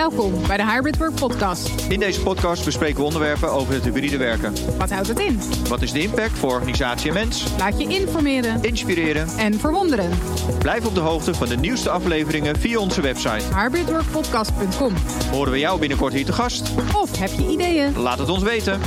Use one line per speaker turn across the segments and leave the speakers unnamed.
Welkom bij de Hybrid Work Podcast.
In deze podcast bespreken we onderwerpen over het hybride werken.
Wat houdt het in?
Wat is de impact voor organisatie en mens?
Laat je informeren
Inspireren.
en verwonderen.
Blijf op de hoogte van de nieuwste afleveringen via onze website.
hybridworkpodcast.com.
Horen we jou binnenkort hier te gast?
Of heb je ideeën?
Laat het ons weten.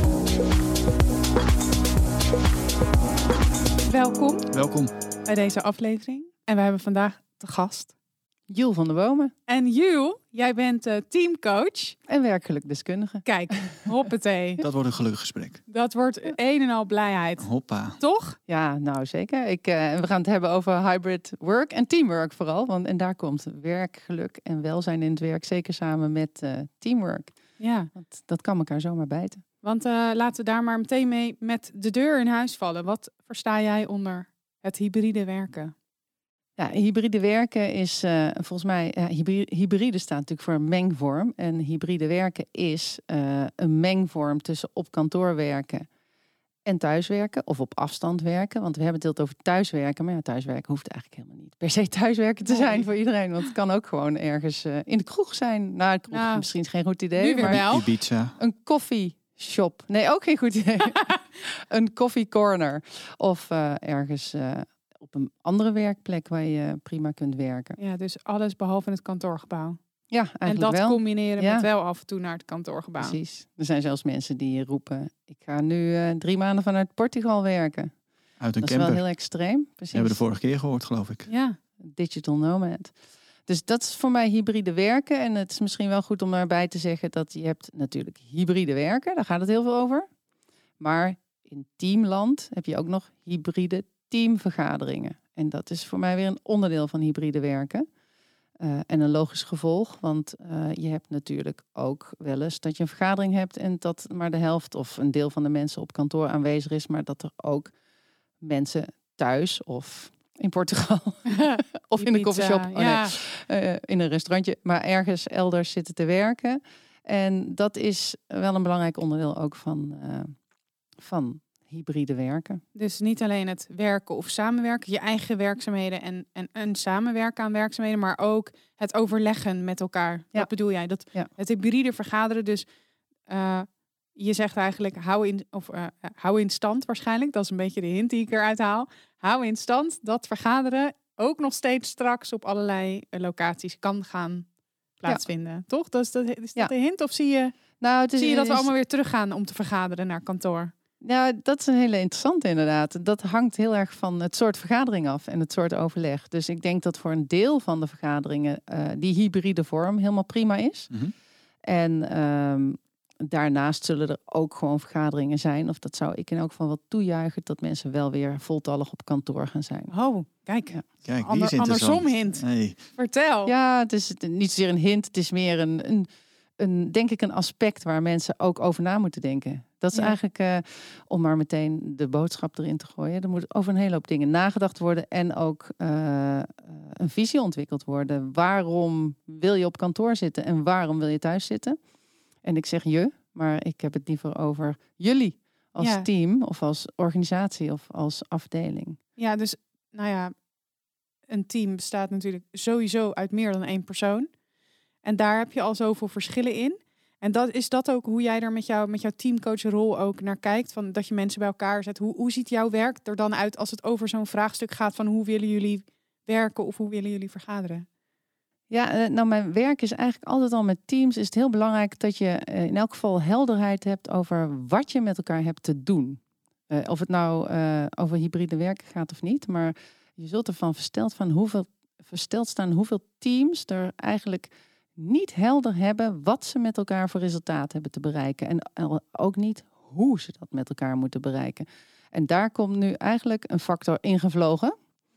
Welkom bij deze aflevering. En we hebben vandaag te gast
Jules van der Bomen.
En Jules, jij bent teamcoach.
En werkgeluk deskundige.
Kijk, hoppatee.
Dat wordt een gelukkig gesprek.
Dat wordt een en al blijheid.
Hoppa.
Toch?
Ja, nou zeker. We gaan het hebben over hybrid work en teamwork vooral. En daar komt werkgeluk en welzijn in het werk zeker samen met teamwork.
Ja.
Want dat kan elkaar zomaar bijten.
Want laten we daar maar meteen mee met de deur in huis vallen. Wat versta jij onder het hybride werken?
Ja, hybride werken is volgens mij... hybride staat natuurlijk voor een mengvorm. En hybride werken is een mengvorm tussen op kantoor werken en thuiswerken. Of op afstand werken. Want we hebben het over thuiswerken. Maar ja, thuiswerken hoeft eigenlijk helemaal niet per se thuiswerken te zijn voor iedereen. Want het kan ook gewoon ergens in de kroeg zijn. Nou, de kroeg misschien is geen goed idee.
Nu weer
maar
wel.
Ibiza.
Een koffieshop. Nee, ook geen goed idee. Een coffee corner. Of ergens... op een andere werkplek waar je prima kunt werken.
Ja, dus alles behalve het kantoorgebouw.
Ja, eigenlijk
en dat
wel.
combineren met wel af en toe naar het kantoorgebouw.
Precies. Er zijn zelfs mensen die roepen... ik ga nu 3 maanden vanuit Portugal werken.
Uit een
Dat
camper.
is wel heel extreem. Precies.
Hebben we de vorige keer gehoord, geloof ik.
Ja.
Digital nomad. Dus dat is voor mij hybride werken. En het is misschien wel goed om daarbij te zeggen... dat je hebt natuurlijk hybride werken. Daar gaat het heel veel over. Maar in teamland heb je ook nog hybride teamvergaderingen. En dat is voor mij weer een onderdeel van hybride werken. En een logisch gevolg, want je hebt natuurlijk ook wel eens dat je een vergadering hebt en dat maar de helft of een deel van de mensen op kantoor aanwezig is, maar dat er ook mensen thuis of in Portugal of in een coffeeshop, in een restaurantje, maar ergens elders zitten te werken. En dat is wel een belangrijk onderdeel ook van hybride werken.
Dus niet alleen het werken of samenwerken, je eigen werkzaamheden en samenwerken aan werkzaamheden, maar ook het overleggen met elkaar.
Ja.
Wat bedoel jij? Het hybride vergaderen, dus je zegt eigenlijk hou in stand waarschijnlijk. Dat is een beetje de hint die ik eruit haal. Hou in stand dat vergaderen ook nog steeds straks op allerlei locaties kan gaan plaatsvinden. Ja. Toch? Is dat de hint? Of zie je dat we allemaal weer teruggaan om te vergaderen naar kantoor?
Nou, dat is een hele interessante inderdaad. Dat hangt heel erg van het soort vergadering af en het soort overleg. Dus ik denk dat voor een deel van de vergaderingen die hybride vorm helemaal prima is.
Mm-hmm.
En daarnaast zullen er ook gewoon vergaderingen zijn. Of dat zou ik in elk geval wel toejuichen, dat mensen wel weer voltallig op kantoor gaan zijn.
Oh, kijk.
Ja.
Kijk,
Andersom hint.
Hey.
Vertel.
Ja, het is niet zozeer een hint. Het is meer denk ik een aspect waar mensen ook over na moeten denken. Dat is eigenlijk, om maar meteen de boodschap erin te gooien. Er moet over een hele hoop dingen nagedacht worden en ook een visie ontwikkeld worden. Waarom wil je op kantoor zitten en waarom wil je thuis zitten? En ik zeg je, maar ik heb het liever over jullie als team of als organisatie of als afdeling.
Ja, dus een team bestaat natuurlijk sowieso uit meer dan 1 persoon. En daar heb je al zoveel verschillen in. En is dat ook hoe jij er met jouw teamcoachrol ook naar kijkt? Van dat je mensen bij elkaar zet. Hoe ziet jouw werk er dan uit als het over zo'n vraagstuk gaat van hoe willen jullie werken of hoe willen jullie vergaderen?
Ja, mijn werk is eigenlijk altijd al met teams. Is het heel belangrijk dat je in elk geval helderheid hebt over wat je met elkaar hebt te doen. Of het nou over hybride werken gaat of niet. Maar je zult ervan versteld staan hoeveel teams er eigenlijk niet helder hebben wat ze met elkaar voor resultaat hebben te bereiken. En ook niet hoe ze dat met elkaar moeten bereiken. En daar komt nu eigenlijk een factor ingevlogen.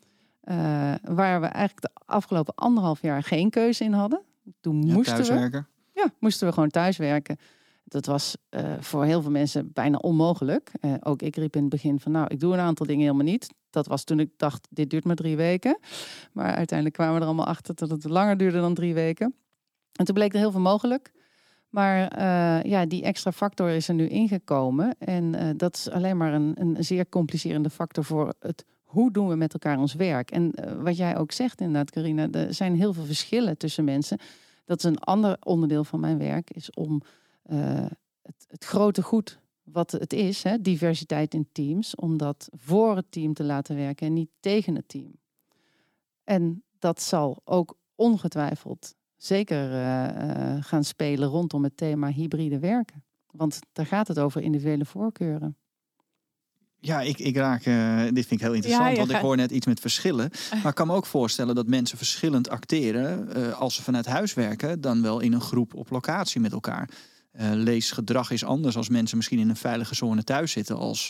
Waar we eigenlijk de afgelopen 1,5 jaar geen keuze in hadden. Toen moesten we gewoon thuiswerken. Dat was voor heel veel mensen bijna onmogelijk. Ook ik riep in het begin van ik doe een aantal dingen helemaal niet. Dat was toen ik dacht, dit duurt maar 3 weken. Maar uiteindelijk kwamen we er allemaal achter dat het langer duurde dan 3 weken. En toen bleek er heel veel mogelijk. Maar die extra factor is er nu ingekomen. En dat is alleen maar een zeer complicerende factor voor het hoe doen we met elkaar ons werk. En wat jij ook zegt inderdaad, Carina, er zijn heel veel verschillen tussen mensen. Dat is een ander onderdeel van mijn werk, is om het grote goed wat het is, hè, diversiteit in teams, om dat voor het team te laten werken en niet tegen het team. En dat zal ook ongetwijfeld zeker gaan spelen rondom het thema hybride werken. Want daar gaat het over individuele voorkeuren.
Ja, ik raak, dit vind ik heel interessant, want ik hoor net iets met verschillen. Maar ik kan me ook voorstellen dat mensen verschillend acteren als ze vanuit huis werken, dan wel in een groep op locatie met elkaar. Leesgedrag is anders als mensen misschien in een veilige zone thuis zitten als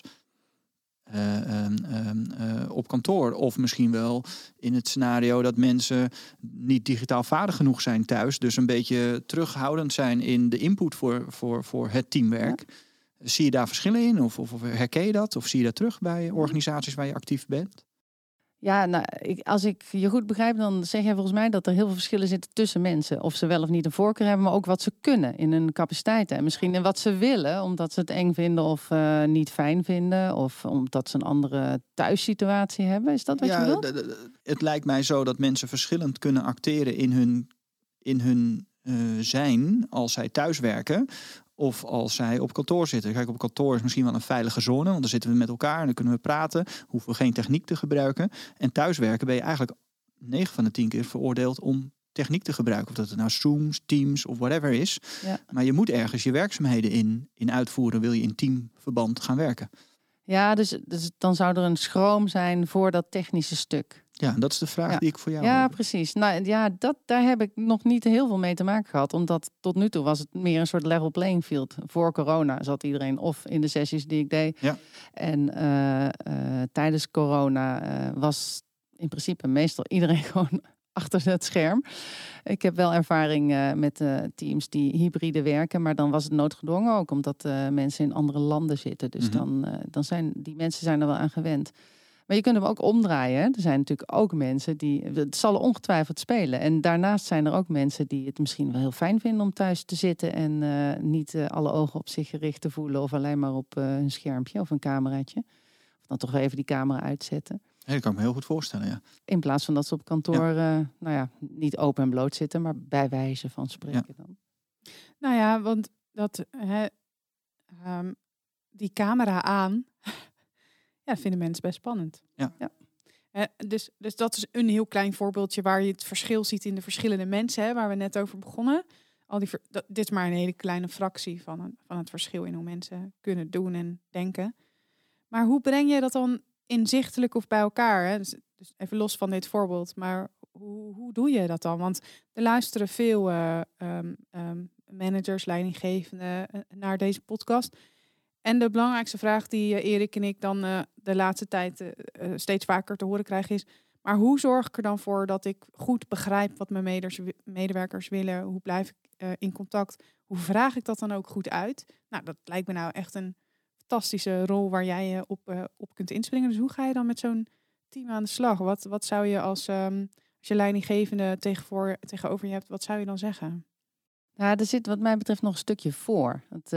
op kantoor. Of misschien wel in het scenario dat mensen niet digitaal vaardig genoeg zijn thuis. Dus een beetje terughoudend zijn in de input voor het teamwerk. Ja. Zie je daar verschillen in? Of herken je dat? Of zie je dat terug bij organisaties waar je actief bent?
Ja, nou, als ik je goed begrijp, dan zeg jij volgens mij dat er heel veel verschillen zitten tussen mensen. Of ze wel of niet een voorkeur hebben, maar ook wat ze kunnen in hun capaciteiten. En misschien in wat ze willen, omdat ze het eng vinden of niet fijn vinden. Of omdat ze een andere thuissituatie hebben. Is dat wat je wilt?
Het lijkt mij zo dat mensen verschillend kunnen acteren in hun zijn als zij thuiswerken. Of als zij op kantoor zitten. Kijk, op kantoor is misschien wel een veilige zone. Want dan zitten we met elkaar en dan kunnen we praten. Hoeven we geen techniek te gebruiken. En thuiswerken ben je eigenlijk 9 van de 10 keer veroordeeld om techniek te gebruiken. Of dat het nou Zooms, Teams of whatever is. Ja. Maar je moet ergens je werkzaamheden in uitvoeren. Wil je in teamverband gaan werken.
Ja, dus dan zou er een schroom zijn voor dat technische stuk.
Ja, dat is de vraag die ik voor jou heb.
Ja, precies. Nou ja, daar heb ik nog niet heel veel mee te maken gehad. Omdat tot nu toe was het meer een soort level playing field. Voor corona zat iedereen of in de sessies die ik deed. Ja. En tijdens corona was in principe meestal iedereen gewoon achter het scherm. Ik heb wel ervaring met teams die hybride werken. Maar dan was het noodgedwongen ook. Omdat mensen in andere landen zitten. Dus dan zijn die mensen er wel aan gewend. Maar je kunt hem ook omdraaien. Hè? Er zijn natuurlijk ook mensen die... Het zal ongetwijfeld spelen. En daarnaast zijn er ook mensen die het misschien wel heel fijn vinden om thuis te zitten en niet alle ogen op zich gericht te voelen of alleen maar op een schermpje of een cameraatje. Of dan toch even die camera uitzetten.
Ja, dat kan ik me heel goed voorstellen, ja.
In plaats van dat ze op kantoor niet open en bloot zitten, maar bij wijze van spreken dan.
Nou ja, want dat die camera aan... Ja, vinden mensen best spannend.
Ja.
Dus dat is een heel klein voorbeeldje waar je het verschil ziet in de verschillende mensen, hè, waar we net over begonnen. Dit is maar een hele kleine fractie van het verschil in hoe mensen kunnen doen en denken. Maar hoe breng je dat dan inzichtelijk of bij elkaar? Hè? Dus even los van dit voorbeeld, maar hoe doe je dat dan? Want er luisteren veel managers, leidinggevenden naar deze podcast. En de belangrijkste vraag die Erik en ik dan de laatste tijd steeds vaker te horen krijgen is... maar hoe zorg ik er dan voor dat ik goed begrijp wat mijn medewerkers willen? Hoe blijf ik in contact? Hoe vraag ik dat dan ook goed uit? Nou, dat lijkt me nou echt een fantastische rol waar jij je op kunt inspringen. Dus hoe ga je dan met zo'n team aan de slag? Wat zou je als je leidinggevende tegenover je hebt, wat zou je dan zeggen?
Ja, er zit wat mij betreft nog een stukje voor.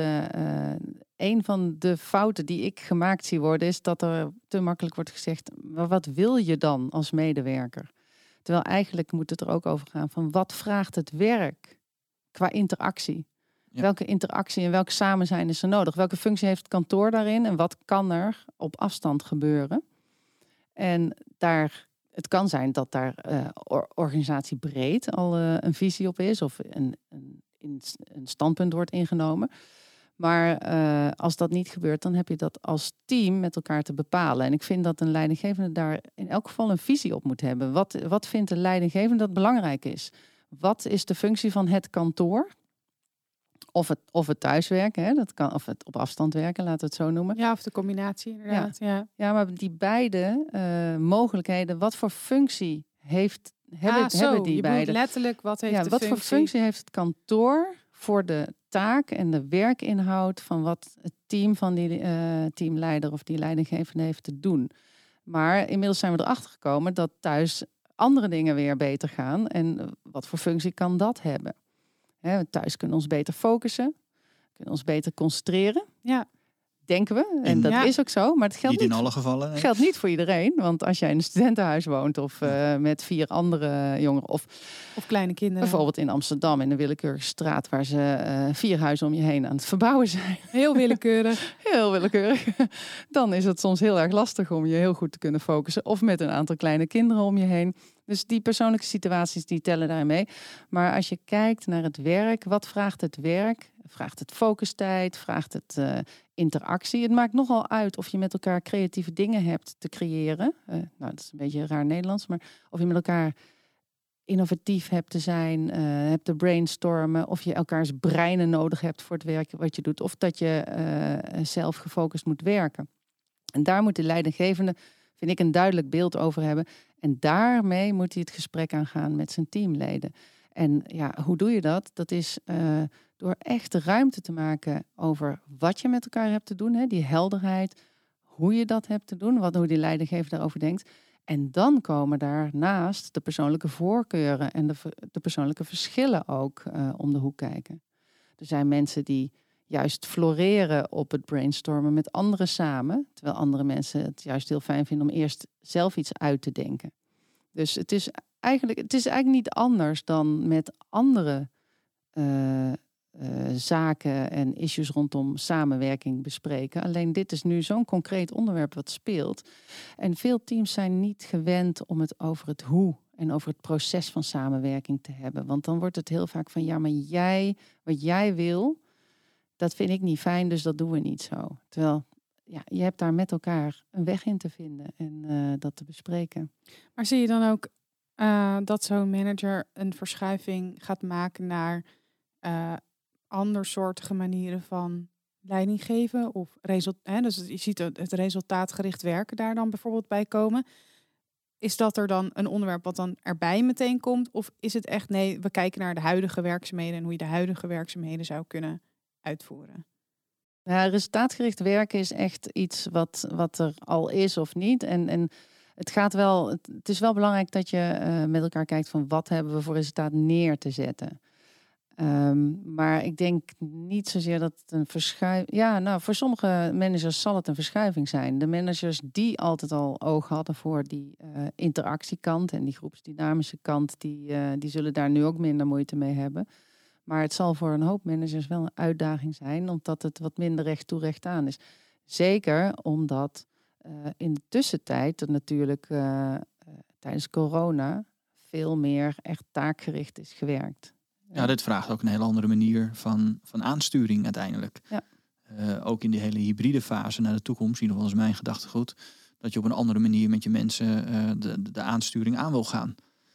Een van de fouten die ik gemaakt zie worden is dat er te makkelijk wordt gezegd, maar wat wil je dan als medewerker? Terwijl eigenlijk moet het er ook over gaan van wat vraagt het werk qua interactie? Ja. Welke interactie en welk samen zijn is er nodig? Welke functie heeft het kantoor daarin en wat kan er op afstand gebeuren? En het kan zijn dat daar organisatiebreed al een visie op is of een standpunt wordt ingenomen. Maar als dat niet gebeurt, dan heb je dat als team met elkaar te bepalen. En ik vind dat een leidinggevende daar in elk geval een visie op moet hebben. Wat vindt de leidinggevende dat belangrijk is? Wat is de functie van het kantoor? Of het thuiswerken, hè? Dat kan, of het op afstand werken, laten we het zo noemen.
Ja, of de combinatie inderdaad.
Ja, maar die beide mogelijkheden, wat voor functie hebben die beide?
Letterlijk, wat heeft de
wat
functie?
Voor functie heeft het kantoor voor de taak en de werkinhoud van wat het team van die teamleider of die leidinggevende heeft te doen. Maar inmiddels zijn we erachter gekomen dat thuis andere dingen weer beter gaan. En wat voor functie kan dat hebben? Thuis kunnen we ons beter focussen, kunnen ons beter concentreren.
Ja.
denken we. En dat is ook zo. Maar het geldt
niet in alle gevallen. Nee.
Geldt niet voor iedereen. Want als jij in een studentenhuis woont of met 4 andere jongeren. Of
kleine kinderen.
Bijvoorbeeld in Amsterdam in een willekeurige straat waar ze 4 huizen om je heen aan het verbouwen zijn.
Heel willekeurig.
Heel willekeurig. Dan is het soms heel erg lastig om je heel goed te kunnen focussen. Of met een aantal kleine kinderen om je heen. Dus die persoonlijke situaties die tellen daar mee. Maar als je kijkt naar het werk, wat vraagt het werk? Vraagt het focustijd? Vraagt het interactie? Het maakt nogal uit of je met elkaar creatieve dingen hebt te creëren. Nou, dat is een beetje raar Nederlands, maar of je met elkaar innovatief hebt te zijn, hebt te brainstormen, of je elkaars breinen nodig hebt voor het werk wat je doet, of dat je zelf gefocust moet werken. En daar moet de leidinggevende, vind ik, een duidelijk beeld over hebben. En daarmee moet hij het gesprek aangaan met zijn teamleden. En ja, hoe doe je dat? Dat is door echt ruimte te maken over wat je met elkaar hebt te doen. Hè? Die helderheid, hoe je dat hebt te doen, hoe die leidinggever daarover denkt. En dan komen daarnaast de persoonlijke voorkeuren en de persoonlijke verschillen ook om de hoek kijken. Er zijn mensen die juist floreren op het brainstormen met anderen samen. Terwijl andere mensen het juist heel fijn vinden om eerst zelf iets uit te denken. Dus het is eigenlijk niet anders dan met andere zaken en issues rondom samenwerking bespreken. Alleen dit is nu zo'n concreet onderwerp wat speelt. En veel teams zijn niet gewend om het over het hoe en over het proces van samenwerking te hebben. Want dan wordt het heel vaak van, ja, maar wat jij wil, dat vind ik niet fijn, dus dat doen we niet zo. Terwijl, ja, je hebt daar met elkaar een weg in te vinden en dat te bespreken.
Maar zie je dan ook dat zo'n manager een verschuiving gaat maken naar andersoortige manieren van leiding geven? Of dus je ziet het resultaatgericht werken daar dan bijvoorbeeld bij komen. Is dat er dan een onderwerp wat dan erbij meteen komt? Of is het echt, nee, we kijken naar de huidige werkzaamheden en hoe je de huidige werkzaamheden zou kunnen uitvoeren?
Ja, resultaatgericht werken is echt iets wat er al is of niet. En het is wel belangrijk dat je met elkaar kijkt van wat hebben we voor resultaat neer te zetten. Maar ik denk niet zozeer dat het een verschuiving... Ja, nou, voor sommige managers zal het een verschuiving zijn. De managers die altijd al oog hadden voor die interactiekant en die groepsdynamische kant, die zullen daar nu ook minder moeite mee hebben. Maar het zal voor een hoop managers wel een uitdaging zijn, omdat het wat minder recht toe recht aan is. Zeker omdat in de tussentijd er natuurlijk tijdens corona veel meer echt taakgericht is gewerkt.
Ja, dit vraagt ook een hele andere manier van aansturing uiteindelijk.
Ja.
Ook in die hele hybride fase naar de toekomst, in ieder geval is mijn gedachtegoed, dat je op een andere manier met je mensen de aansturing aan wil gaan.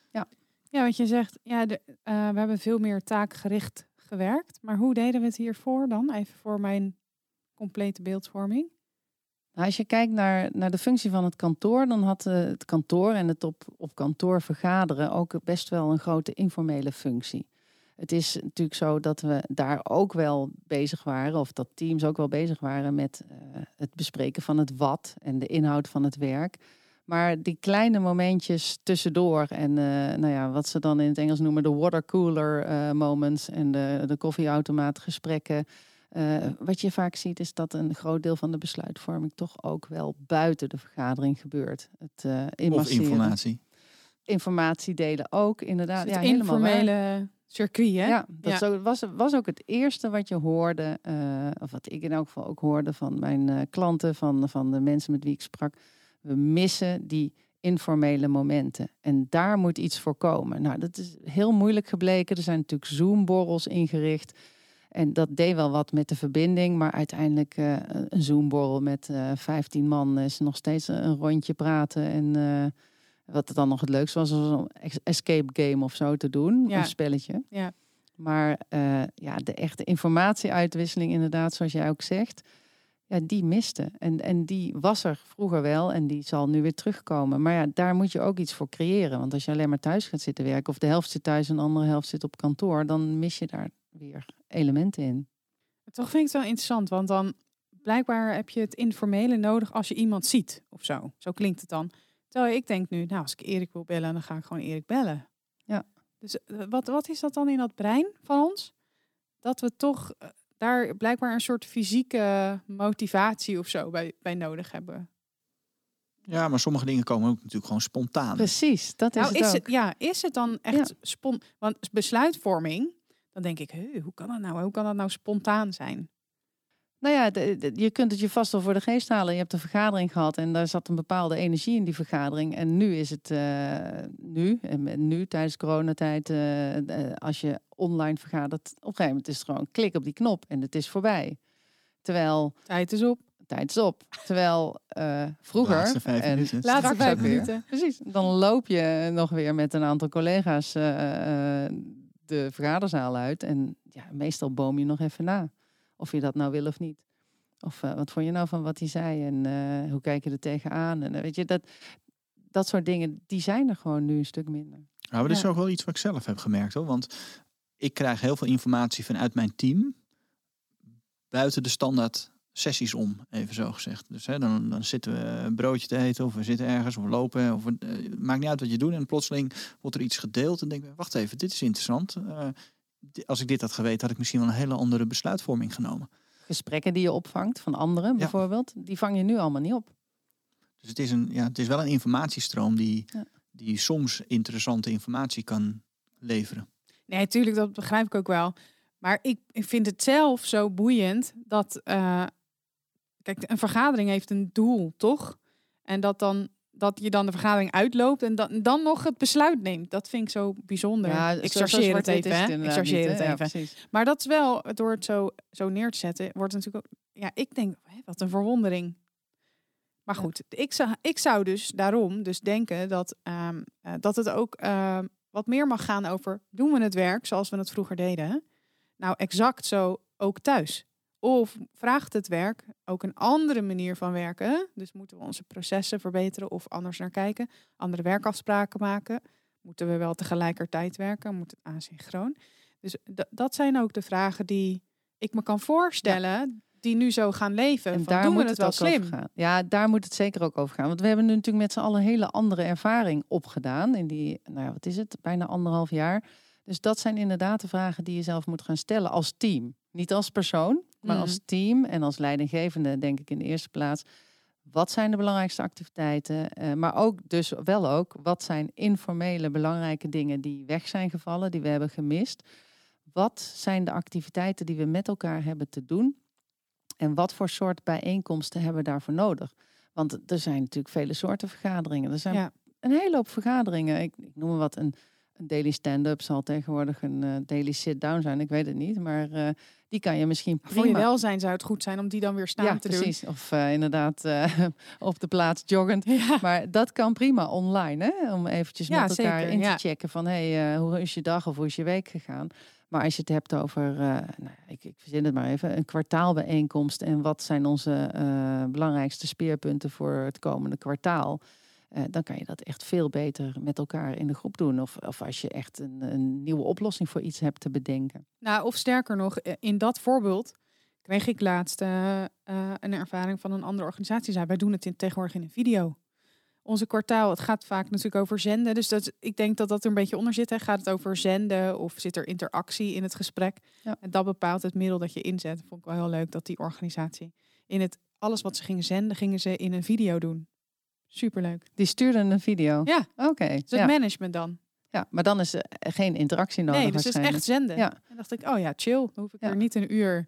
Ja, wat je zegt, we hebben veel meer taakgericht gewerkt. Maar hoe deden we het hiervoor dan? Even voor mijn complete beeldvorming.
Nou, als je kijkt naar de functie van het kantoor, dan had het kantoor en het op kantoor vergaderen ook best wel een grote informele functie. Het is natuurlijk zo dat we daar ook wel bezig waren, of dat teams ook wel bezig waren met het bespreken van het wat en de inhoud van het werk. Maar die kleine momentjes tussendoor en wat ze dan in het Engels noemen de watercooler moments en de koffieautomaat gesprekken. Wat je vaak ziet is dat een groot deel van de besluitvorming toch ook wel buiten de vergadering gebeurt.
Of informatie.
Informatie delen ook, inderdaad.
Het informele circuit, hè?
Ja, was ook het eerste wat je hoorde, of wat ik in elk geval ook hoorde van mijn klanten, van de mensen met wie ik sprak. We missen die informele momenten. En daar moet iets voor komen. Nou, dat is heel moeilijk gebleken. Er zijn natuurlijk Zoom-borrels ingericht. En dat deed wel wat met de verbinding. Maar uiteindelijk een Zoom-borrel met 15 man is nog steeds een rondje praten. En wat het dan nog het leukste was een escape game of zo te doen.
Ja.
Een spelletje.
Ja.
Maar de echte informatieuitwisseling inderdaad, zoals jij ook zegt. Ja, die miste. En die was er vroeger wel en die zal nu weer terugkomen. Maar ja, daar moet je ook iets voor creëren. Want als je alleen maar thuis gaat zitten werken, of de helft zit thuis en de andere helft zit op kantoor, dan mis je daar weer elementen in.
Toch vind ik het wel interessant, want dan blijkbaar heb je het informele nodig als je iemand ziet of zo. Zo klinkt het dan. Terwijl ik denk nu, nou, als ik Erik wil bellen, dan ga ik gewoon Erik bellen.
Ja.
Dus wat is dat dan in dat brein van ons? Dat we toch daar blijkbaar een soort fysieke motivatie of zo bij nodig hebben.
Ja, maar sommige dingen komen ook natuurlijk gewoon spontaan.
Precies, dat is
Nou,
het ook.
is het dan echt want besluitvorming, dan denk ik, hoe kan dat nou? Hoe kan dat nou spontaan zijn?
Nou ja, je kunt het je vast wel voor de geest halen. Je hebt een vergadering gehad en daar zat een bepaalde energie in die vergadering. En nu is het nu tijdens coronatijd, als je online vergadert, op een gegeven moment is het gewoon klik op die knop en het is voorbij. Terwijl
Tijd is op.
Terwijl vroeger...
Laatste 5 minuten.
Laatste 5
weer.
minuten.
Precies. Dan loop je nog weer met een aantal collega's de vergaderzaal uit. En ja, meestal boom je nog even na. Of je dat nou wil of niet. Of wat vond je nou van wat hij zei? En hoe kijk je er tegenaan? En weet je, dat soort dingen, die zijn er gewoon nu een stuk minder.
Nou, maar dat is ook wel iets wat ik zelf heb gemerkt, hoor. Want ik krijg heel veel informatie vanuit mijn team buiten de standaard sessies om, even zo gezegd. Dus dan zitten we een broodje te eten of we zitten ergens of we lopen. Of maakt niet uit wat je doet. En plotseling wordt er iets gedeeld en denk ik, wacht even, dit is interessant. Als ik dit had geweten, had ik misschien wel een hele andere besluitvorming genomen.
Gesprekken die je opvangt van anderen bijvoorbeeld, die vang je nu allemaal niet op.
Dus het is wel een informatiestroom die soms interessante informatie kan leveren.
Nee, natuurlijk, dat begrijp ik ook wel. Maar ik vind het zelf zo boeiend dat... kijk, een vergadering heeft een doel, toch? En dat je dan de vergadering uitloopt en dan nog het besluit neemt. Dat vind ik zo bijzonder.
Ja,
ik chargeer het even, hè? Ik chargeer het even.
Precies.
Maar dat is wel, door het zo neer te zetten, wordt het natuurlijk ook... Ja, ik denk, wat een verwondering. Maar goed, ik zou dus daarom denken dat het ook wat meer mag gaan over... Doen we het werk zoals we het vroeger deden? Nou, exact zo ook thuis. Of vraagt het werk ook een andere manier van werken? Dus moeten we onze processen verbeteren of anders naar kijken? Andere werkafspraken maken? Moeten we wel tegelijkertijd werken? Moet het asynchroon? Dus dat zijn ook de vragen die ik me kan voorstellen... die nu zo gaan leven.
En
van,
daar
doen we
moet
het
het
wel
ook
slim?
over gaan. Ja, daar moet het zeker ook over gaan. Want we hebben nu natuurlijk met z'n allen een hele andere ervaring opgedaan. In die, wat is het? Bijna 1,5 jaar. Dus dat zijn inderdaad de vragen die je zelf moet gaan stellen als team. Niet als persoon, maar als team en als leidinggevende, denk ik in de eerste plaats. Wat zijn de belangrijkste activiteiten? Maar ook dus wel ook, wat zijn informele belangrijke dingen die weg zijn gevallen, die we hebben gemist? Wat zijn de activiteiten die we met elkaar hebben te doen? En wat voor soort bijeenkomsten hebben we daarvoor nodig? Want er zijn natuurlijk vele soorten vergaderingen. Er zijn een hele hoop vergaderingen. Ik noem maar wat, een daily stand-up zal tegenwoordig een daily sit-down zijn. Ik weet het niet, maar die kan je misschien prima...
Voor je welzijn zou het goed zijn om die dan weer staan te
precies.
doen.
Of inderdaad op de plaats joggend. Ja. Maar dat kan prima online, hè? Om eventjes met elkaar in te checken van... hoe is je dag of hoe is je week gegaan? Maar als je het hebt over, ik verzin het maar even, een kwartaalbijeenkomst... en wat zijn onze belangrijkste speerpunten voor het komende kwartaal... dan kan je dat echt veel beter met elkaar in de groep doen. Of als je echt een nieuwe oplossing voor iets hebt te bedenken.
Nou, of sterker nog, in dat voorbeeld kreeg ik laatst een ervaring van een andere organisatie. Wij doen het tegenwoordig in een video. Onze kwartaal, het gaat vaak natuurlijk over zenden. Dus ik denk dat er een beetje onder zit. Hè. Gaat het over zenden of zit er interactie in het gesprek? Ja. En dat bepaalt het middel dat je inzet. Vond ik wel heel leuk dat die organisatie alles wat ze gingen zenden, gingen ze in een video doen. Superleuk.
Die stuurden een video?
Ja.
Oké.
Dus het management dan.
Ja, maar dan is er geen interactie nodig.
Nee, dus het is echt zenden. Ja. En dacht ik, chill. Dan hoef ik er niet een uur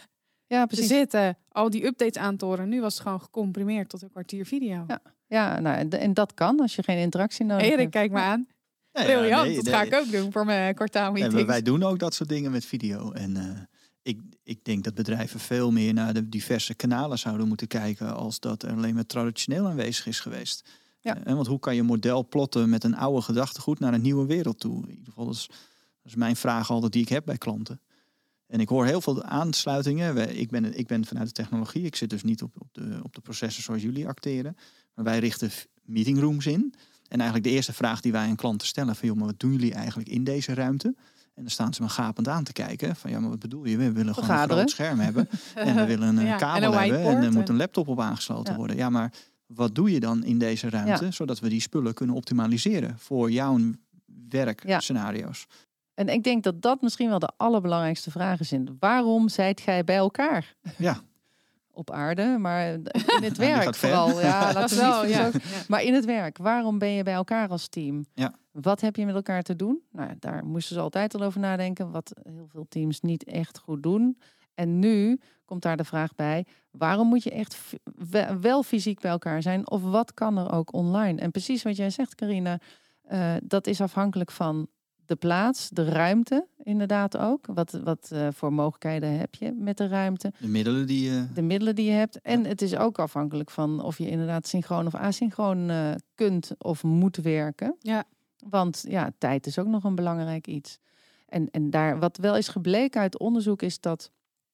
te zitten. Al die updates aan te horen. Nu was het gewoon gecomprimeerd tot een kwartier video.
Ja, en dat kan als je geen interactie nodig hebt.
Erik, kijk me aan. Briljant, dat ga ik ook doen voor mijn kwartaalmeetings.
Ja, wij doen ook dat soort dingen met video. En ik denk dat bedrijven veel meer naar de diverse kanalen zouden moeten kijken... als dat er alleen maar traditioneel aanwezig is geweest. Ja. Want hoe kan je model plotten met een oude gedachtegoed naar een nieuwe wereld toe? In ieder geval, dat is mijn vraag altijd die ik heb bij klanten. En ik hoor heel veel aansluitingen. Ik ben vanuit de technologie. Ik zit dus niet op de processen zoals jullie acteren. Maar wij richten meetingrooms in. En eigenlijk de eerste vraag die wij aan klanten stellen... van, maar wat doen jullie eigenlijk in deze ruimte? En dan staan ze me gapend aan te kijken. Van, maar wat bedoel je? We willen gewoon een groot scherm hebben. En we willen een kabel hebben. En er moet een laptop op aangesloten worden. Ja, maar wat doe je dan in deze ruimte? Zodat we die spullen kunnen optimaliseren voor jouw werkscenario's.
En ik denk dat dat misschien wel de allerbelangrijkste vraag is. Waarom zijt gij bij elkaar?
Ja.
Op aarde, maar in het
die
werk
gaat ver.
vooral. Ja,
Dat
laten
wel,
we niet
ja.
zo. Maar in het werk, waarom ben je bij elkaar als team?
Ja.
Wat heb je met elkaar te doen? Nou, daar moesten ze altijd al over nadenken, wat heel veel teams niet echt goed doen. En nu komt daar de vraag bij, waarom moet je echt wel fysiek bij elkaar zijn? Of wat kan er ook online? En precies wat jij zegt, Carina, dat is afhankelijk van de plaats, de ruimte inderdaad ook. Wat voor mogelijkheden heb je met de ruimte?
De middelen die
je hebt. En het is ook afhankelijk van of je inderdaad synchroon of asynchroon kunt of moet werken.
Ja.
Want ja, tijd is ook nog een belangrijk iets. En daar, wat wel is gebleken uit onderzoek is dat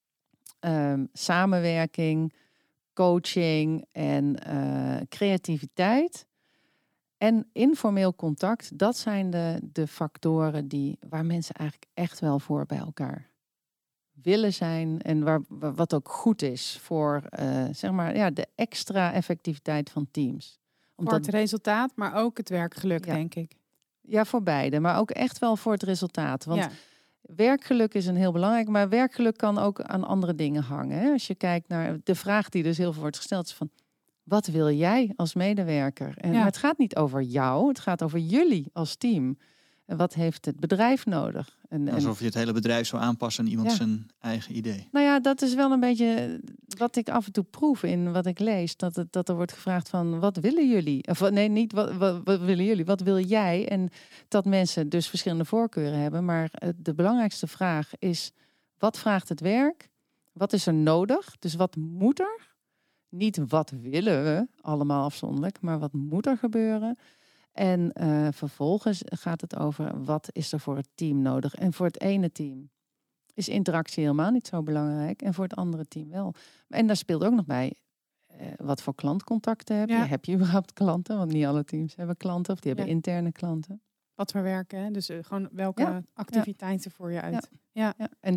samenwerking, coaching en creativiteit en informeel contact, dat zijn de factoren waar mensen eigenlijk echt wel voor bij elkaar willen zijn. En wat ook goed is voor zeg maar, ja, de extra effectiviteit van teams.
Voor het resultaat, maar ook het werkgeluk, denk ik.
Ja, voor beide. Maar ook echt wel voor het resultaat. Want werkgeluk is een heel belangrijk, maar werkgeluk kan ook aan andere dingen hangen. Hè? Als je kijkt naar de vraag die dus heel veel wordt gesteld, is van, wat wil jij als medewerker? En het gaat niet over jou, het gaat over jullie als team. En wat heeft het bedrijf nodig?
Alsof je het hele bedrijf zou aanpassen aan iemand zijn eigen idee.
Nou ja, dat is wel een beetje wat ik af en toe proef in wat ik lees. Dat er wordt gevraagd van, wat willen jullie? Of nee, niet wat willen jullie? Wat wil jij? En dat mensen dus verschillende voorkeuren hebben. Maar de belangrijkste vraag is, wat vraagt het werk? Wat is er nodig? Dus wat moet er? Niet wat willen we, allemaal afzonderlijk, maar wat moet er gebeuren? En vervolgens gaat het over, wat is er voor het team nodig? En voor het ene team is interactie helemaal niet zo belangrijk. En voor het andere team wel. En daar speelt ook nog bij, wat voor klantcontacten heb je? Ja. Heb je überhaupt klanten? Want niet alle teams hebben klanten of die hebben interne klanten.
Wat voor werken, hè? Dus gewoon welke activiteiten voor je uit. Ja.
En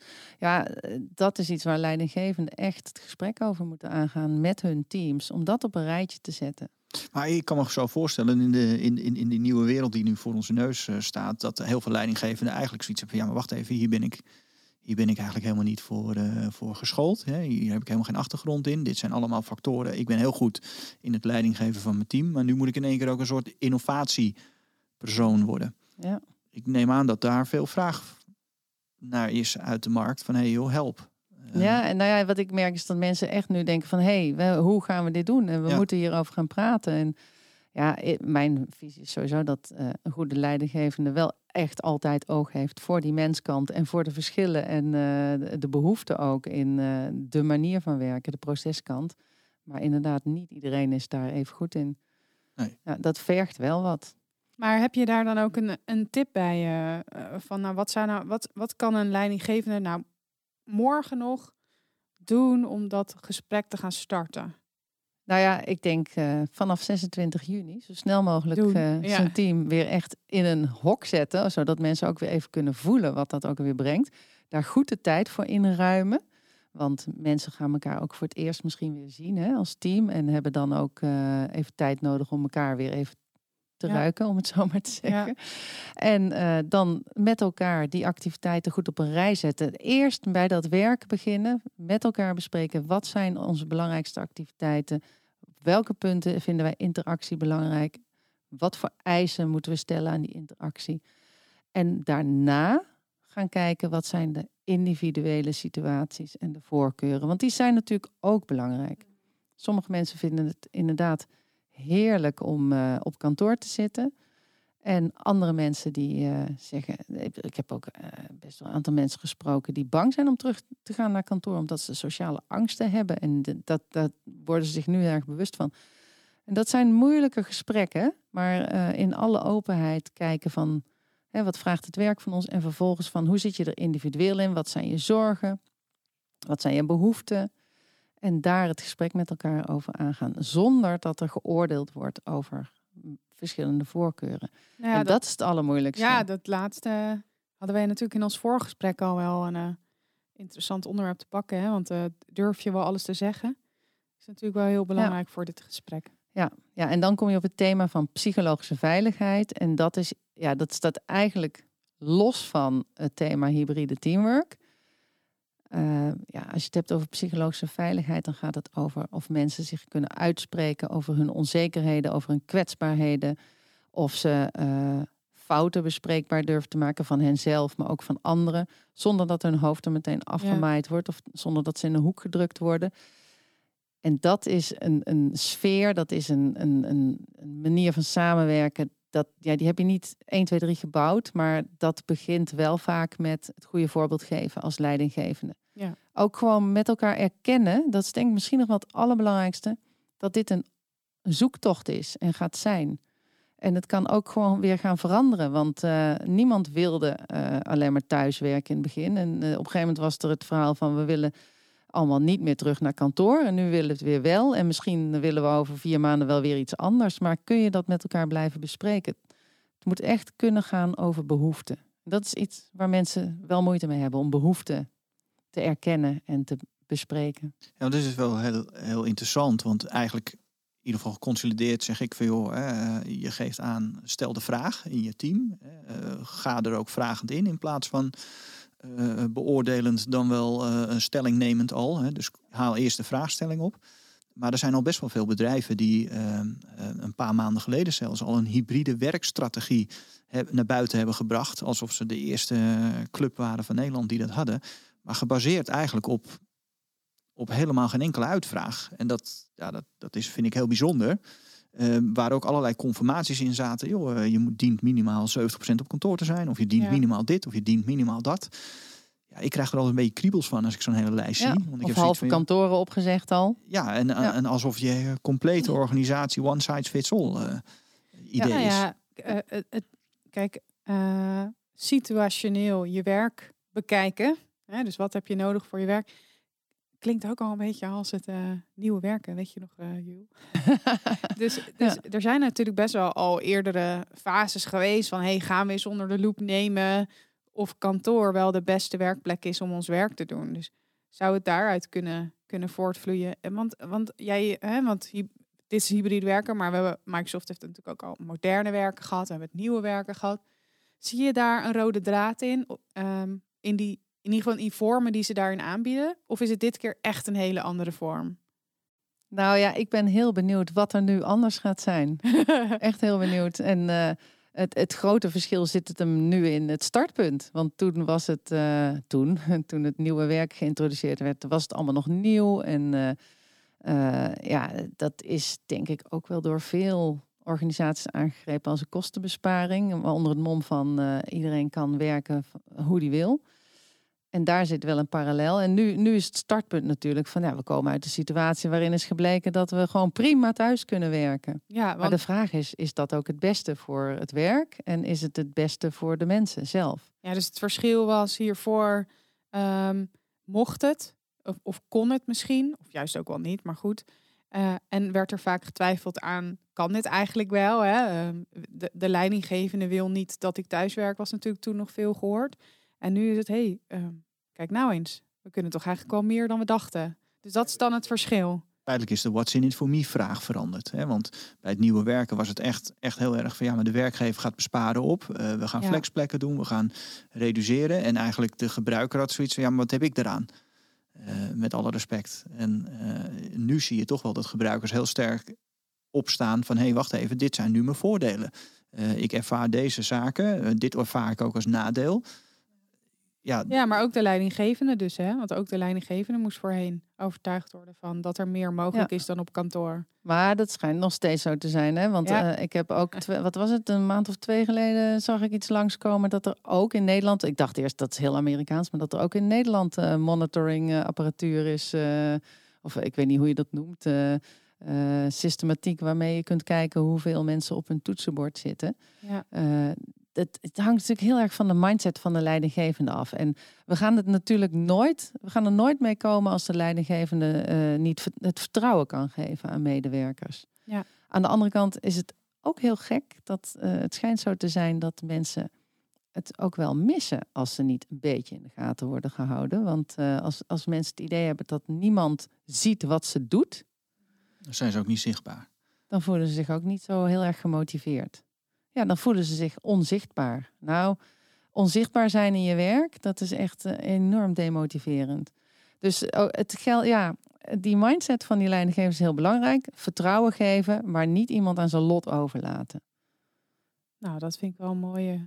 dat is iets waar leidinggevenden echt het gesprek over moeten aangaan met hun teams. Om dat op een rijtje te zetten.
Maar ik kan me zo voorstellen in die nieuwe wereld die nu voor onze neus staat, dat heel veel leidinggevenden eigenlijk zoiets hebben van, ja, maar wacht even, hier ben ik eigenlijk helemaal niet voor geschoold. Hè. Hier heb ik helemaal geen achtergrond in. Dit zijn allemaal factoren. Ik ben heel goed in het leidinggeven van mijn team, maar nu moet ik in één keer ook een soort innovatiepersoon worden.
Ja.
Ik neem aan dat daar veel vraag naar is uit de markt van, hey joh, help.
Ja, en nou ja, wat ik merk is dat mensen echt nu denken van, hoe gaan we dit doen? En we moeten hierover gaan praten. En ja, mijn visie is sowieso dat een goede leidinggevende wel echt altijd oog heeft voor die menskant en voor de verschillen en de behoeften ook in de manier van werken, de proceskant. Maar inderdaad, niet iedereen is daar even goed in.
Nee.
Ja, dat vergt wel wat.
Maar heb je daar dan ook een tip bij van, nou, wat kan een leidinggevende nou morgen nog doen om dat gesprek te gaan starten?
Nou ja, ik denk vanaf 26 juni zo snel mogelijk zijn team weer echt in een hok zetten, zodat mensen ook weer even kunnen voelen wat dat ook weer brengt. Daar goed de tijd voor inruimen. Want mensen gaan elkaar ook voor het eerst misschien weer zien als team. En hebben dan ook even tijd nodig om elkaar weer even te ruiken, om het zo maar te zeggen. Ja. En dan met elkaar die activiteiten goed op een rij zetten. Eerst bij dat werk beginnen, met elkaar bespreken, wat zijn onze belangrijkste activiteiten? Op welke punten vinden wij interactie belangrijk? Wat voor eisen moeten we stellen aan die interactie? En daarna gaan kijken, wat zijn de individuele situaties en de voorkeuren? Want die zijn natuurlijk ook belangrijk. Sommige mensen vinden het inderdaad heerlijk om op kantoor te zitten. En andere mensen die zeggen, ik heb ook best wel een aantal mensen gesproken die bang zijn om terug te gaan naar kantoor, omdat ze sociale angsten hebben. En dat worden ze zich nu erg bewust van. En dat zijn moeilijke gesprekken, maar in alle openheid kijken van, wat vraagt het werk van ons? En vervolgens van, hoe zit je er individueel in? Wat zijn je zorgen? Wat zijn je behoeften? En daar het gesprek met elkaar over aangaan. Zonder dat er geoordeeld wordt over verschillende voorkeuren. Nou ja, en dat is het allermoeilijkste.
Ja, dat laatste hadden wij natuurlijk in ons voorgesprek al wel een interessant onderwerp te pakken. Hè? Want durf je wel alles te zeggen? Dat is natuurlijk wel heel belangrijk voor dit gesprek.
Ja, en dan kom je op het thema van psychologische veiligheid. En dat staat eigenlijk los van het thema hybride teamwork. Als je het hebt over psychologische veiligheid, dan gaat het over of mensen zich kunnen uitspreken over hun onzekerheden, over hun kwetsbaarheden. Of ze fouten bespreekbaar durven te maken van henzelf, maar ook van anderen. Zonder dat hun hoofd er meteen afgemaaid wordt of zonder dat ze in een hoek gedrukt worden. En dat is een sfeer, dat is een manier van samenwerken. Die heb je niet 1, 2, 3 gebouwd, maar dat begint wel vaak met het goede voorbeeld geven als leidinggevende.
Ja.
Ook gewoon met elkaar erkennen, dat is denk ik misschien nog wel het allerbelangrijkste, dat dit een zoektocht is en gaat zijn. En het kan ook gewoon weer gaan veranderen, want niemand wilde alleen maar thuiswerken in het begin. En op een gegeven moment was er het verhaal van we willen allemaal niet meer terug naar kantoor. En nu willen we het weer wel. En misschien willen we over 4 maanden wel weer iets anders. Maar kun je dat met elkaar blijven bespreken? Het moet echt kunnen gaan over behoeften. Dat is iets waar mensen wel moeite mee hebben. Om behoeften te erkennen en te bespreken.
Ja, dat is wel heel interessant. Want eigenlijk, in ieder geval geconsolideerd, zeg ik van joh, je geeft aan, stel de vraag in je team. Ga er ook vragend in plaats van beoordelend dan wel een stelling nemend al. Hè. Dus haal eerst de vraagstelling op. Maar er zijn al best wel veel bedrijven die een paar maanden geleden zelfs al een hybride werkstrategie naar buiten hebben gebracht. Alsof ze de eerste club waren van Nederland die dat hadden. Maar gebaseerd eigenlijk op helemaal geen enkele uitvraag. En dat is, vind ik heel bijzonder. Waar ook allerlei confirmaties in zaten. Joh, je dient minimaal 70% op kantoor te zijn. Of je dient minimaal dit, of je dient minimaal dat. Ja, ik krijg er altijd een beetje kriebels van als ik zo'n hele lijst zie. Want ik
of halve kantoren opgezegd al.
Ja, en alsof je complete organisatie one size fits all idee is.
Kijk, situationeel je werk bekijken. Hè, dus wat heb je nodig voor je werk? Klinkt ook al een beetje als het nieuwe werken, weet je nog, Jules? dus er zijn natuurlijk best wel al eerdere fases geweest van gaan we eens onder de loep nemen of kantoor wel de beste werkplek is om ons werk te doen. Dus zou het daaruit kunnen voortvloeien? Want dit is hybride werken, maar Microsoft heeft natuurlijk ook al moderne werken gehad, we hebben het nieuwe werken gehad. Zie je daar een rode draad in in ieder geval in vormen die ze daarin aanbieden? Of is het dit keer echt een hele andere vorm?
Nou ja, ik ben heel benieuwd wat er nu anders gaat zijn. Echt heel benieuwd. En het grote verschil zit het hem nu in het startpunt. Want toen was het, toen het nieuwe werk geïntroduceerd werd, was het allemaal nog nieuw. En dat is denk ik ook wel door veel organisaties aangegrepen als een kostenbesparing. Onder het mom van iedereen kan werken hoe die wil. En daar zit wel een parallel. En nu is het startpunt natuurlijk van we komen uit een situatie waarin is gebleken dat we gewoon prima thuis kunnen werken. Ja, want maar de vraag is dat ook het beste voor het werk? En is het beste voor de mensen zelf?
Ja, dus het verschil was hiervoor, mocht het of kon het misschien, of juist ook wel niet, maar goed. En werd er vaak getwijfeld aan, kan dit eigenlijk wel? Hè? De leidinggevende wil niet dat ik thuiswerk, was natuurlijk toen nog veel gehoord. En nu is het, kijk nou eens. We kunnen toch eigenlijk wel meer dan we dachten. Dus dat is dan het verschil.
Feitelijk is de what's in it for me vraag veranderd. Hè? Want bij het nieuwe werken was het echt heel erg van maar de werkgever gaat besparen op. We gaan flexplekken doen, we gaan reduceren. En eigenlijk de gebruiker had zoiets van maar wat heb ik eraan? Met alle respect. En nu zie je toch wel dat gebruikers heel sterk opstaan van wacht even, dit zijn nu mijn voordelen. Ik ervaar deze zaken, dit ervaar ik ook als nadeel.
Ja, maar ook de leidinggevende dus, hè? Want ook de leidinggevende moest voorheen overtuigd worden van dat er meer mogelijk is dan op kantoor.
Maar dat schijnt nog steeds zo te zijn, hè? Want ik heb ook, een maand of 2 geleden zag ik iets langskomen dat er ook in Nederland, ik dacht eerst dat is heel Amerikaans, maar dat er ook in Nederland monitoring apparatuur is, of ik weet niet hoe je dat noemt, systematiek waarmee je kunt kijken hoeveel mensen op hun toetsenbord zitten. Ja. Het hangt natuurlijk heel erg van de mindset van de leidinggevende af. En we gaan er nooit mee komen als de leidinggevende niet het vertrouwen kan geven aan medewerkers. Ja. Aan de andere kant is het ook heel gek dat het schijnt zo te zijn dat mensen het ook wel missen als ze niet een beetje in de gaten worden gehouden. Want als mensen het idee hebben dat niemand ziet wat ze doet,
dan zijn ze ook niet zichtbaar.
Dan voelen ze zich ook niet zo heel erg gemotiveerd. Ja, dan voelen ze zich onzichtbaar. Nou, onzichtbaar zijn in je werk, dat is echt enorm demotiverend. Dus die mindset van die leidinggever is heel belangrijk. Vertrouwen geven, maar niet iemand aan zijn lot overlaten.
Nou, dat vind ik wel een mooie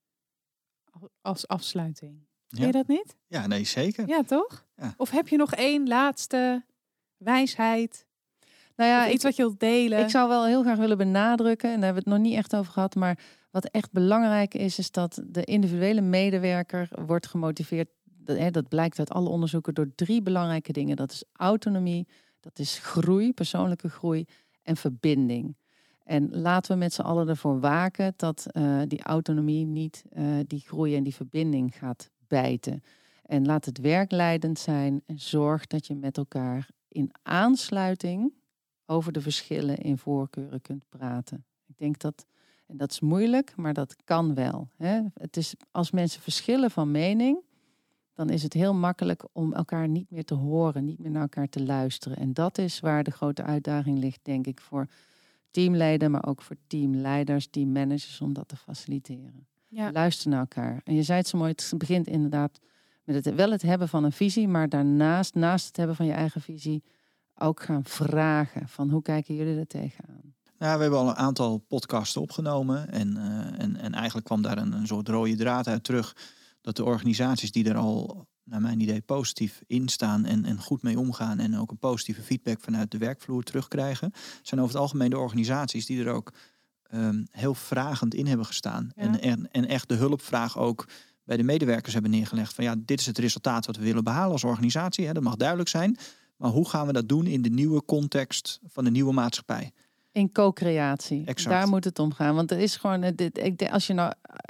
als afsluiting.
Ja.
Ken je dat niet?
Ja, nee, zeker.
Ja, toch?
Ja.
Of heb je nog één laatste wijsheid?
Nou ja,
Iets wat je wilt delen?
Ik zou wel heel graag willen benadrukken, en daar hebben we het nog niet echt over gehad, maar wat echt belangrijk is dat de individuele medewerker wordt gemotiveerd. Dat blijkt uit alle onderzoeken door 3 belangrijke dingen. Dat is autonomie, dat is groei, persoonlijke groei en verbinding. En laten we met z'n allen ervoor waken dat die autonomie niet die groei en die verbinding gaat bijten. En laat het werkleidend zijn en zorg dat je met elkaar in aansluiting over de verschillen in voorkeuren kunt praten. Ik denk en dat is moeilijk, maar dat kan wel. Hè? Het is, als mensen verschillen van mening, dan is het heel makkelijk om elkaar niet meer te horen, niet meer naar elkaar te luisteren. En dat is waar de grote uitdaging ligt, denk ik, voor teamleden, maar ook voor teamleiders, teammanagers, om dat te faciliteren.
Ja.
Luister naar elkaar. En je zei het zo mooi, het begint inderdaad met het hebben van een visie, maar daarnaast, naast het hebben van je eigen visie, ook gaan vragen van hoe kijken jullie er tegenaan?
Nou, we hebben al een aantal podcasten opgenomen en eigenlijk kwam daar een soort rode draad uit terug dat de organisaties die er al, naar mijn idee, positief in staan en goed mee omgaan en ook een positieve feedback vanuit de werkvloer terugkrijgen, zijn over het algemeen de organisaties die er ook heel vragend in hebben gestaan.
Ja.
En echt de hulpvraag ook bij de medewerkers hebben neergelegd van ja, dit is het resultaat wat we willen behalen als organisatie. Hè, dat mag duidelijk zijn. Maar hoe gaan we dat doen in de nieuwe context van de nieuwe maatschappij?
In co-creatie.
Exact.
Daar moet het om gaan. Want er is gewoon, als je nou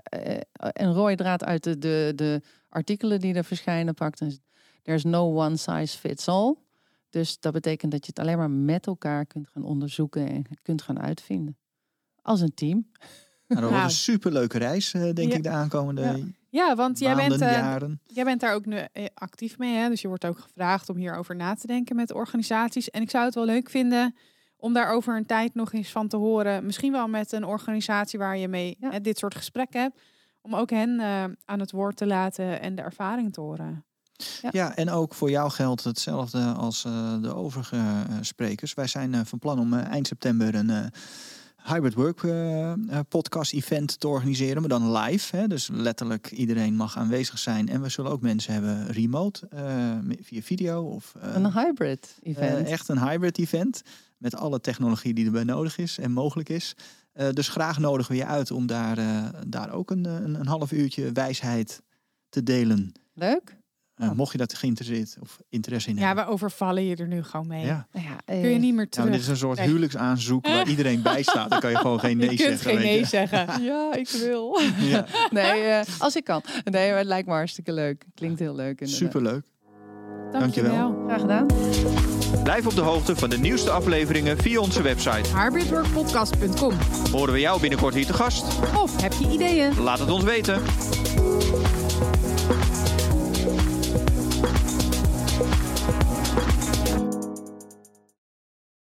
een rode draad uit de artikelen die er verschijnen pakt, dan is there's no one size fits all. Dus dat betekent dat je het alleen maar met elkaar kunt gaan onderzoeken en kunt gaan uitvinden. Als een team.
Nou, dat wordt
Nou.
een superleuke reis, denk ik, de aankomende
Ja, want
maanden, jaren.
jij bent daar ook nu actief mee. Hè? Dus je wordt ook gevraagd om hierover na te denken met organisaties. En ik zou het wel leuk vinden om daar over een tijd nog eens van te horen. Misschien wel met een organisatie waar je mee dit soort gesprekken hebt. Om ook hen aan het woord te laten en de ervaring te horen.
Ja, en ook voor jou geldt hetzelfde als de overige sprekers. Wij zijn van plan om eind september een hybrid work podcast event te organiseren, maar dan live. Hè? Dus letterlijk iedereen mag aanwezig zijn. En we zullen ook mensen hebben remote, via video. Of,
een hybrid event.
Echt een hybrid event. Met alle technologie die erbij nodig is en mogelijk is. Dus graag nodigen we je uit om daar ook een half uurtje wijsheid te delen.
Leuk.
Mocht je dat geïnteresseerd of interesse in
Ja,
hebben.
we overvallen je er nu gewoon mee.
Ja.
Kun je niet meer terug.
Dit is een soort huwelijksaanzoek waar iedereen bij staat. Dan kan je gewoon geen nee
je
zeggen.
kunt geen
weet
nee
je.
zeggen.
Ja, ik wil.
Ja.
Nee, als ik kan. Nee, maar het lijkt me hartstikke leuk. Klinkt heel leuk. Inderdaad.
Superleuk.
Dankjewel.
Graag gedaan.
Blijf op de hoogte van de nieuwste afleveringen via onze website.
hybridworkpodcast.com.
Horen we jou binnenkort hier te gast?
Of heb je ideeën?
Laat het ons weten.